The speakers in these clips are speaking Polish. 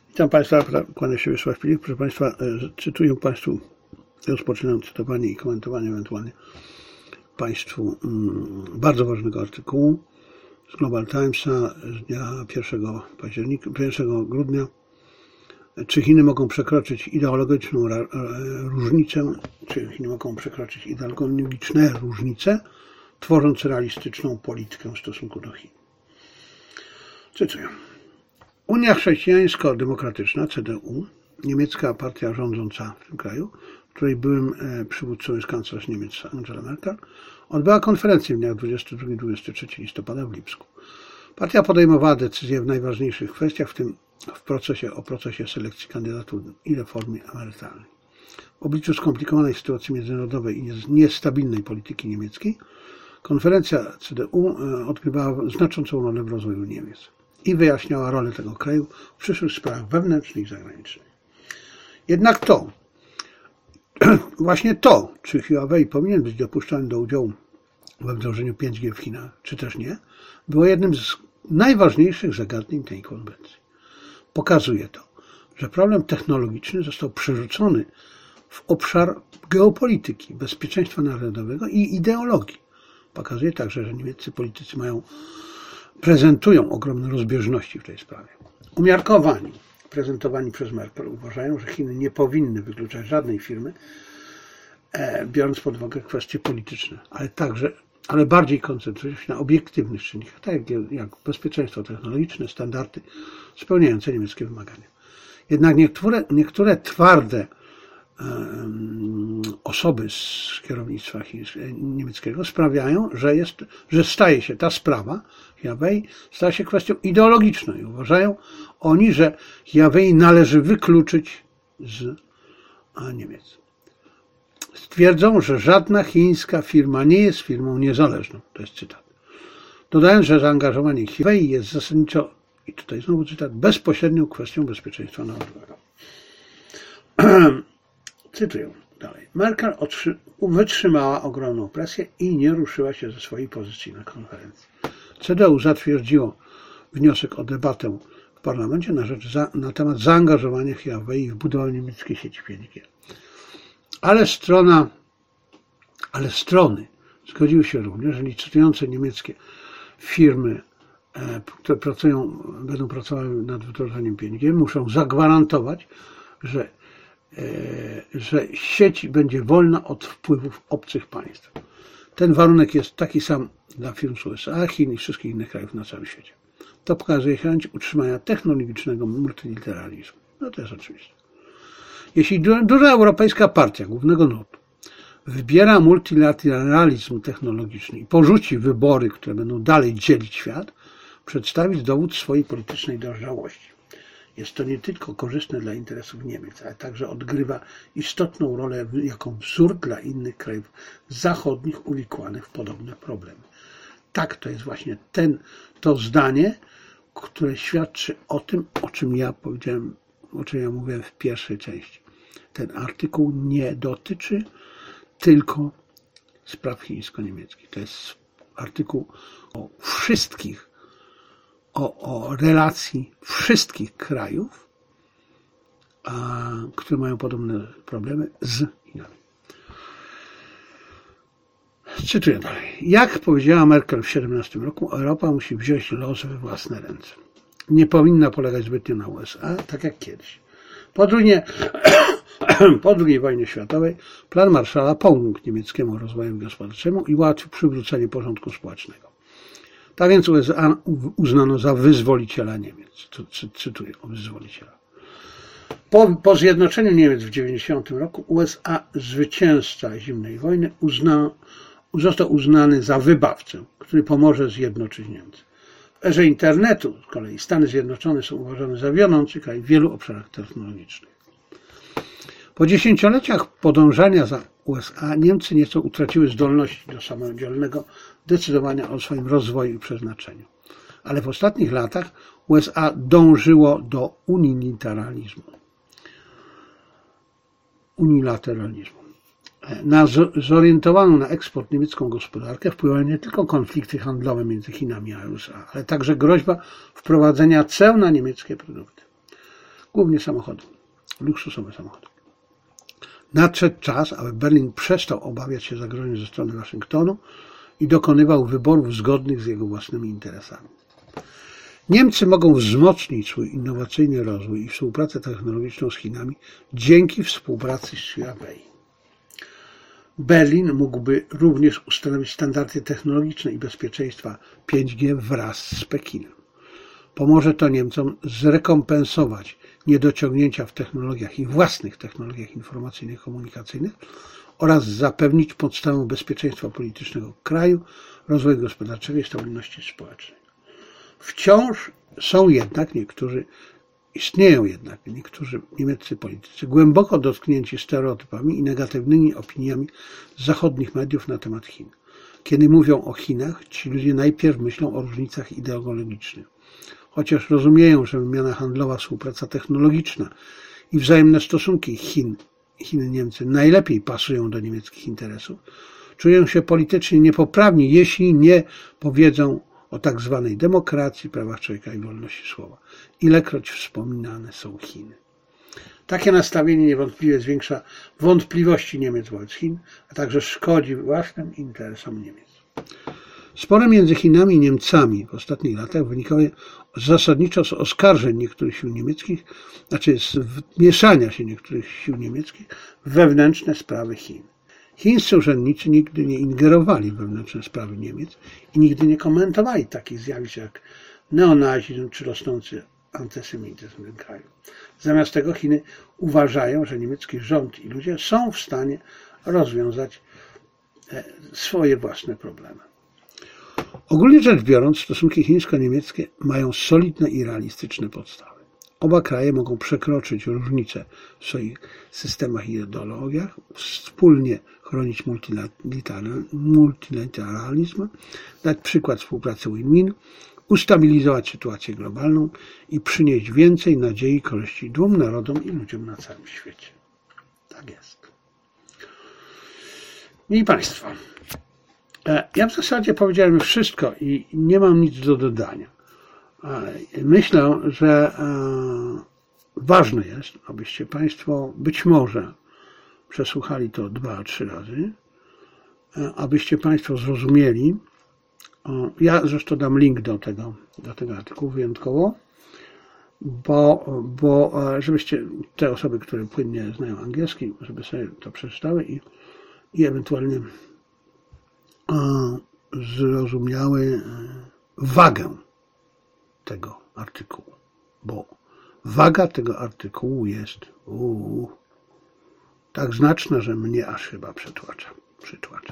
Witam Państwa, kłania się Wiesław Filip. Proszę Państwa, cytuję Państwu, rozpoczynam cytowanie i komentowanie ewentualnie Państwu bardzo ważnego artykułu z Global Timesa z dnia 1 grudnia. Czy Chiny mogą przekroczyć ideologiczną różnicę, czy Chiny mogą przekroczyć ideologiczne różnice, tworząc realistyczną politykę w stosunku do Chin? Cytuję. Unia Chrześcijańsko-Demokratyczna, CDU, niemiecka partia rządząca w tym kraju, której byłym przywódcą jest kanclerz Niemiec Angela Merkel, odbyła konferencję w dniach 22-23 listopada w Lipsku. Partia podejmowała decyzje w najważniejszych kwestiach, w tym o procesie selekcji kandydatów i reformie emerytalnej. W obliczu skomplikowanej sytuacji międzynarodowej i niestabilnej polityki niemieckiej, konferencja CDU odgrywała znaczącą rolę w rozwoju Niemiec i wyjaśniała rolę tego kraju w przyszłych sprawach wewnętrznych i zagranicznych. Jednak właśnie to, czy Huawei powinien być dopuszczony do udziału we wdrożeniu 5G w Chinach, czy też nie, było jednym z najważniejszych zagadnień tej konwencji. Pokazuje to, że problem technologiczny został przerzucony w obszar geopolityki, bezpieczeństwa narodowego i ideologii. Pokazuje także, że niemieccy politycy prezentują ogromne rozbieżności w tej sprawie. Umiarkowani, prezentowani przez Merkel, uważają, że Chiny nie powinny wykluczać żadnej firmy, biorąc pod uwagę kwestie polityczne, ale bardziej koncentrują się na obiektywnych czynnikach, tak jak bezpieczeństwo technologiczne, standardy spełniające niemieckie wymagania. Jednak niektóre twarde osoby z kierownictwa niemieckiego sprawiają, że staje się ta sprawa Huawei staje się kwestią ideologiczną i uważają oni, że Huawei należy wykluczyć z Niemiec. Stwierdzą, że żadna chińska firma nie jest firmą niezależną. To jest cytat. Dodając, że zaangażowanie Huawei jest zasadniczo, i tutaj znowu cytat, bezpośrednią kwestią bezpieczeństwa narodowego. Cytuję dalej. Merkel wytrzymała ogromną presję i nie ruszyła się ze swojej pozycji na konferencji. CDU zatwierdziło wniosek o debatę w parlamencie na temat zaangażowania Huawei w budowę niemieckiej sieci 5G. Ale strony zgodziły się również, że licytujące niemieckie firmy, które będą pracowały nad wdrożeniem 5G, muszą zagwarantować, że sieć będzie wolna od wpływów obcych państw. Ten warunek jest taki sam dla firm z USA, Chin i wszystkich innych krajów na całym świecie. To pokazuje chęć utrzymania technologicznego multilateralizmu. No to jest oczywiste. Jeśli duża europejska partia głównego nurtu wybiera multilateralizm technologiczny i porzuci wybory, które będą dalej dzielić świat, przedstawić dowód swojej politycznej dojrzałości. Jest to nie tylko korzystne dla interesów Niemiec, ale także odgrywa istotną rolę jako wzór dla innych krajów zachodnich uwikłanych w podobne problemy. Tak, to jest właśnie to zdanie, które świadczy o tym, o czym ja powiedziałem, o czym ja mówiłem w pierwszej części. Ten artykuł nie dotyczy tylko spraw chińsko-niemieckich. To jest artykuł o wszystkich, o relacji wszystkich krajów, które mają podobne problemy z Chinami. Cytuję dalej. Jak powiedziała Merkel w 2017 roku, Europa musi wziąć los we własne ręce. Nie powinna polegać zbytnio na USA, tak jak kiedyś. Po II wojnie światowej plan Marshalla pomógł niemieckiemu rozwojowi gospodarczemu i ułatwił przywrócenie porządku społecznego. Tak więc USA uznano za wyzwoliciela Niemiec. Cytuję o wyzwoliciela. Po zjednoczeniu Niemiec w 1990 roku USA, zwycięzca zimnej wojny, został uznany za wybawcę, który pomoże zjednoczyć Niemcy. W erze internetu z kolei Stany Zjednoczone są uważane za wiodący kraj w wielu obszarach technologicznych. Po dziesięcioleciach podążania za USA Niemcy nieco utraciły zdolności do samodzielnego decydowania o swoim rozwoju i przeznaczeniu. Ale w ostatnich latach USA dążyło do unilateralizmu. Na zorientowaną na eksport niemiecką gospodarkę wpływają nie tylko konflikty handlowe między Chinami a USA, ale także groźba wprowadzenia ceł na niemieckie produkty. głównie samochody, luksusowe samochody. Nadszedł czas, aby Berlin przestał obawiać się zagrożeń ze strony Waszyngtonu i dokonywał wyborów zgodnych z jego własnymi interesami. Niemcy mogą wzmocnić swój innowacyjny rozwój i współpracę technologiczną z Chinami dzięki współpracy z Huawei. Berlin mógłby również ustanowić standardy technologiczne i bezpieczeństwa 5G wraz z Pekinem. Pomoże to Niemcom zrekompensować niedociągnięcia w technologiach i własnych technologiach informacyjnych i komunikacyjnych oraz zapewnić podstawę bezpieczeństwa politycznego kraju, rozwoju gospodarczego i stabilności społecznej. Wciąż istnieją jednak niektórzy niemieccy politycy głęboko dotknięci stereotypami i negatywnymi opiniami zachodnich mediów na temat Chin. Kiedy mówią o Chinach, ci ludzie najpierw myślą o różnicach ideologicznych. Chociaż rozumieją, że wymiana handlowa, współpraca technologiczna i wzajemne stosunki Chiny-Niemcy najlepiej pasują do niemieckich interesów, czują się politycznie niepoprawni, jeśli nie powiedzą o tak zwanej demokracji, prawach człowieka i wolności słowa. Ilekroć wspominane są Chiny. Takie nastawienie niewątpliwie zwiększa wątpliwości Niemiec wobec Chin, a także szkodzi własnym interesom Niemiec. Spory między Chinami i Niemcami w ostatnich latach wynikały zasadniczo z oskarżeń niektórych sił niemieckich, z wmieszania się niektórych sił niemieckich w wewnętrzne sprawy Chin. Chińscy urzędnicy nigdy nie ingerowali w wewnętrzne sprawy Niemiec i nigdy nie komentowali takich zjawisk jak neonazizm czy rosnący antysemityzm w tym kraju. Zamiast tego Chiny uważają, że niemiecki rząd i ludzie są w stanie rozwiązać swoje własne problemy. Ogólnie rzecz biorąc, stosunki chińsko-niemieckie mają solidne i realistyczne podstawy. Oba kraje mogą przekroczyć różnice w swoich systemach i ideologiach, wspólnie chronić multilateralizm, dać przykład współpracy win-win, ustabilizować sytuację globalną i przynieść więcej nadziei i korzyści dwóm narodom i ludziom na całym świecie. Tak jest. Mili Państwo, ja w zasadzie powiedziałem wszystko i nie mam nic do dodania. Myślę, że ważne jest, abyście Państwo być może przesłuchali to 2-3 razy, abyście Państwo zrozumieli. Ja zresztą dam link do tego artykułu wyjątkowo, bo żebyście te osoby, które płynnie znają angielski, żeby sobie to przeczytały i ewentualnie zrozumiały wagę tego artykułu, bo waga tego artykułu jest tak znaczna, że mnie aż chyba przytłacza.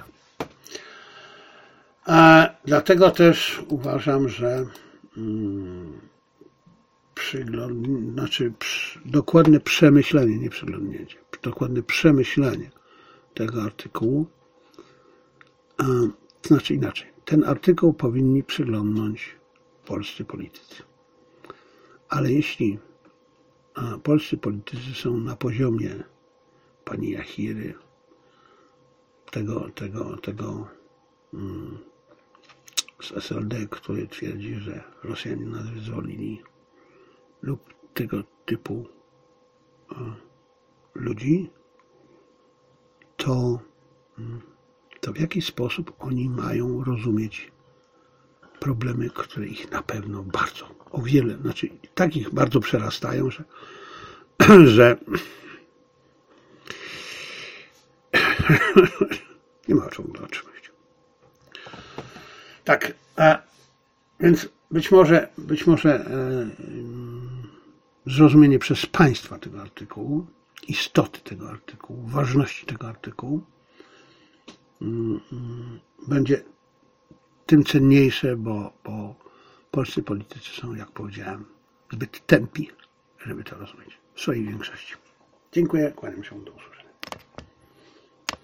Dlatego też uważam, że dokładne przemyślenie, nie przeglądnięcie, dokładne przemyślenie tego artykułu, to znaczy inaczej, ten artykuł powinni przyglądnąć polscy politycy. Ale jeśli polscy politycy są na poziomie pani Jachiry, tego z SLD, który twierdzi, że Rosjanie nas wyzwolili, lub tego typu ludzi, to w jaki sposób oni mają rozumieć problemy, które ich na pewno o wiele, takich bardzo przerastają, że nie ma o czym otrzymać. Tak, więc być może zrozumienie przez Państwa tego artykułu, istoty tego artykułu, ważności tego artykułu będzie tym cenniejsze, bo polscy politycy są, jak powiedziałem, zbyt tępi, żeby to rozumieć w swojej większości. Dziękuję, kłaniam się, do usłyszenia.